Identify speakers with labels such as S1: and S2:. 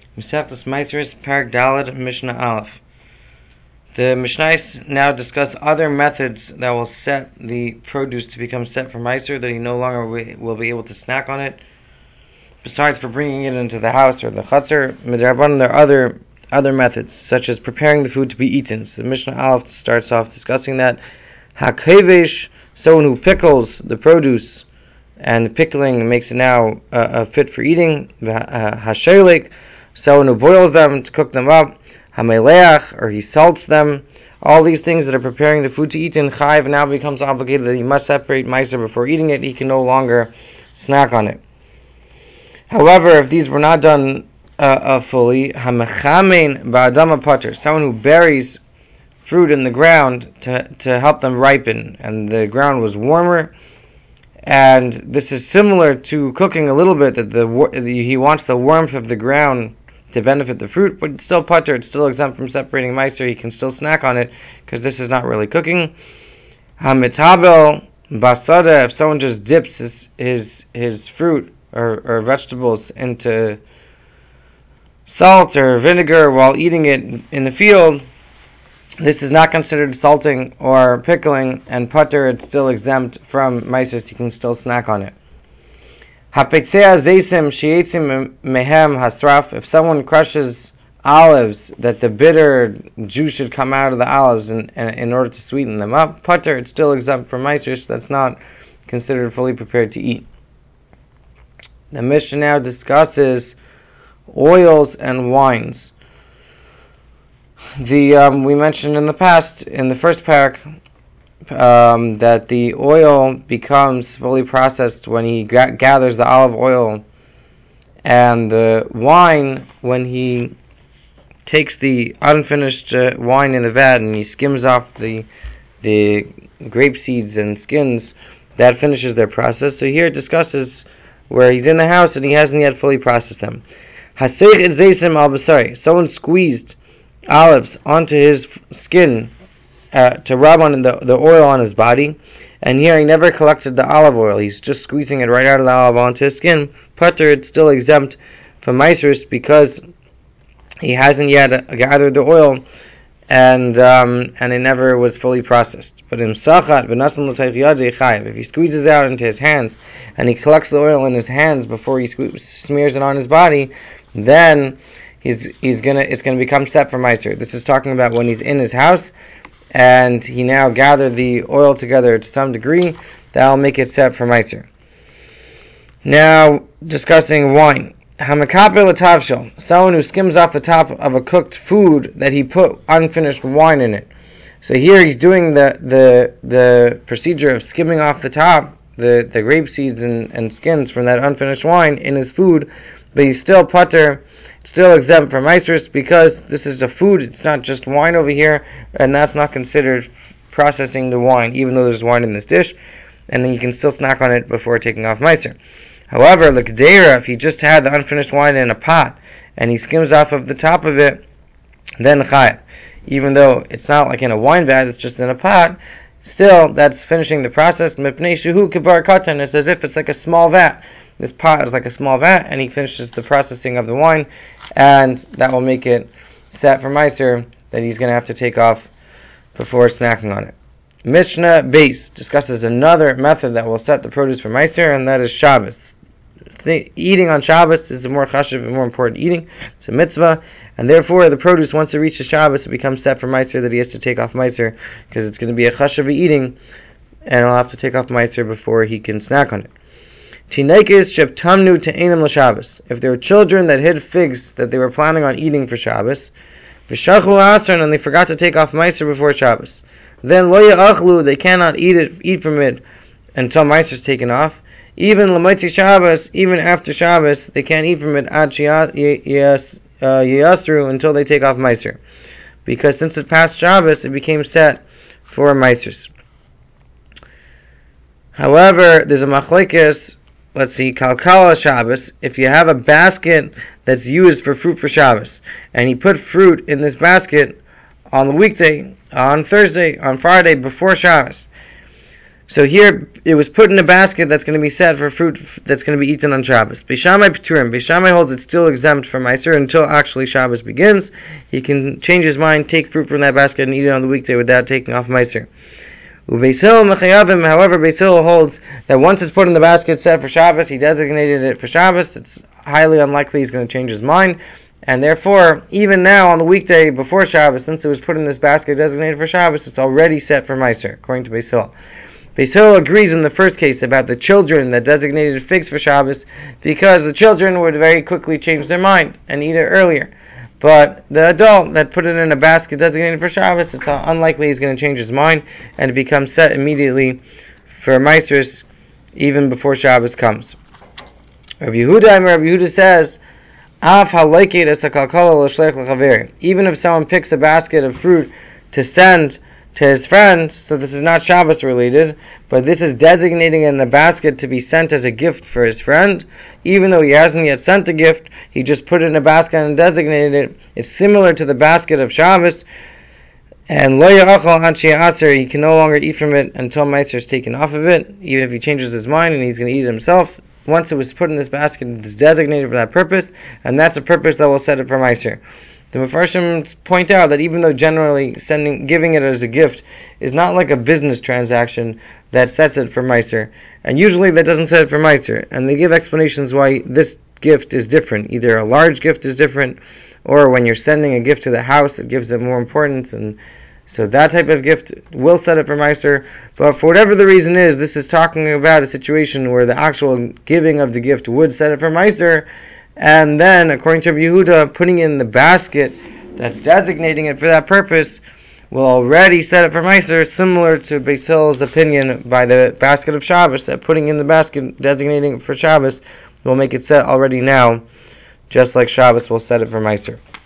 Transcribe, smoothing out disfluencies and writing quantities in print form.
S1: Mesechtes Meiseres, Parak Daled, Mishnah Aleph. The Mishnayos now discuss other methods that will set the produce to become set for Meiser, that he no longer will be able to snack on it, besides for bringing it into the house or the Chatzar. Midrabanan, there are other methods, such as preparing the food to be eaten. So the Mishnah Aleph starts off discussing that. Hakevesh, someone who pickles the produce, and the pickling makes it now fit for eating. Hashelik, someone who boils them to cook them up. Hameleach, or he salts them. All these things that are preparing the food to eat in Chayv now becomes obligated that he must separate Meiser before eating it. He can no longer snack on it. However, if these were not done fully, Hamechamein ba'adama pater, someone who buries fruit in the ground to help them ripen, and the ground was warmer, and this is similar to cooking a little bit, that he wants the warmth of the ground to benefit the fruit, but it's still pater, it's still exempt from separating Meiser. He can still snack on it because this is not really cooking. Hamitabel basada, if someone just dips his fruit or vegetables into salt or vinegar while eating it in the field, this is not considered salting or pickling, and pater, it's still exempt from Meiser, so you can still snack on it. Hapetzea zeisim sheyetzim mehem hasraf, if someone crushes olives, that the bitter juice should come out of the olives in order to sweeten them up, pater, it's still exempt from Meiser, so that's not considered fully prepared to eat. The Mishnah now discusses oils and wines. We mentioned in the past, in the first parak, that the oil becomes fully processed when he gathers the olive oil, and the wine when he takes the unfinished wine in the vat and he skims off the grape seeds and skins. That finishes their process. So here it discusses where he's in the house and he hasn't yet fully processed them. Someone squeezed olives onto his skin to rub on the oil on his body, and here he never collected the olive oil, he's just squeezing it right out of the olive onto his skin. Pater, it's still exempt from Meiser because he hasn't yet gathered the oil, and it never was fully processed. But if he squeezes out into his hands and he collects the oil in his hands before he smears it on his body, then it's gonna become set for Meiser. This is talking about when he's in his house and he now gathered the oil together to some degree. That'll make it set for Meiser. Now discussing wine. Hamakapel atavshel, someone who skims off the top of a cooked food that he put unfinished wine in it. So here he's doing the procedure of skimming off the top, the grape seeds and skins from that unfinished wine in his food, but he's still pater, still exempt from Meiser because this is a food, it's not just wine over here, and that's not considered processing the wine, even though there's wine in this dish, and then you can still snack on it before taking off Meiser. However, the Kedera, if he just had the unfinished wine in a pot and he skims off of the top of it, then Chayav. Even though it's not like in a wine vat, it's just in a pot, still that's finishing the process. Mipnei Shehu Kibar Katan, it's as if it's like a small vat. This pot is like a small vat, and he finishes the processing of the wine, and that will make it set for Meiser that he's going to have to take off before snacking on it. Mishnah Beis discusses another method that will set the produce for Meiser, and that is Shabbos. Eating on Shabbos is a more chashuv and more important eating. It's a mitzvah, and therefore the produce, once it reaches Shabbos, it becomes set for Meiser that he has to take off Meiser, because it's going to be a chashuv eating, and he'll have to take off Meiser before he can snack on it. Tinekis sheptamnu te'enim l'Shabbos. If there were children that hid figs that they were planning on eating for Shabbos, v'shachu asron, and they forgot to take off Meiser before Shabbos, then lo ya'achlu, they cannot eat from it until Meiser is taken off. Even l'maitzi Shabbos, even after Shabbos, they can't eat from it ad yasru, until they take off Meiser, because since it passed Shabbos, it became set for Meisers. However, there's a machlekes. Let's see, Kalkala Shabbos, if you have a basket that's used for fruit for Shabbos, and you put fruit in this basket on the weekday, on Thursday, on Friday, before Shabbos, So here it was put in a basket that's going to be set for fruit that's going to be eaten on Shabbos. Beis Shammai P'turim. Beis Shammai holds it's still exempt from Meiser until actually Shabbos begins. He can change his mind, take fruit from that basket, and eat it on the weekday without taking off Meiser. Beis Hillel Mechayavim. However, Beis Hillel holds that once it's put in the basket set for Shabbos, he designated it for Shabbos. It's highly unlikely he's going to change his mind. And therefore, even now on the weekday before Shabbos, since it was put in this basket designated for Shabbos, it's already set for Meiser, according to Beis Hillel. Beis Hillel agrees in the first case about the children that designated figs for Shabbos, because the children would very quickly change their mind and eat it earlier. But the adult that put it in a basket designated for Shabbos, it's unlikely he's going to change his mind, and it becomes set immediately for Meisers even before Shabbos comes. Rabbi Yehuda says, even if someone picks a basket of fruit to send to his friend, so this is not Shabbos related, but this is designating in a basket to be sent as a gift for his friend, even though he hasn't yet sent the gift, he just put it in a basket and designated it. It's similar to the basket of Shabbos, and lo ya'achal hanshi aser, he can no longer eat from it until Meiser is taken off of it, even if he changes his mind and he's going to eat it himself. Once it was put in this basket, it's designated for that purpose, and that's a purpose that will set it for Meiser. The Mefarshim point out that even though generally giving it as a gift is not like a business transaction that sets it for Meiser, and usually that doesn't set it for Meiser, and they give explanations why this gift is different. Either a large gift is different, or when you're sending a gift to the house, it gives it more importance, and so that type of gift will set it for Meiser. But for whatever the reason is, this is talking about a situation where the actual giving of the gift would set it for Meiser, and then, according to Rabbi Yehuda, putting it in the basket that's designating it for that purpose will already set it for Meiser, similar to Beis Hillel's opinion by the basket of Shabbos, that putting in the basket designating it for Shabbos will make it set already now, just like Shabbos will set it for Meiser.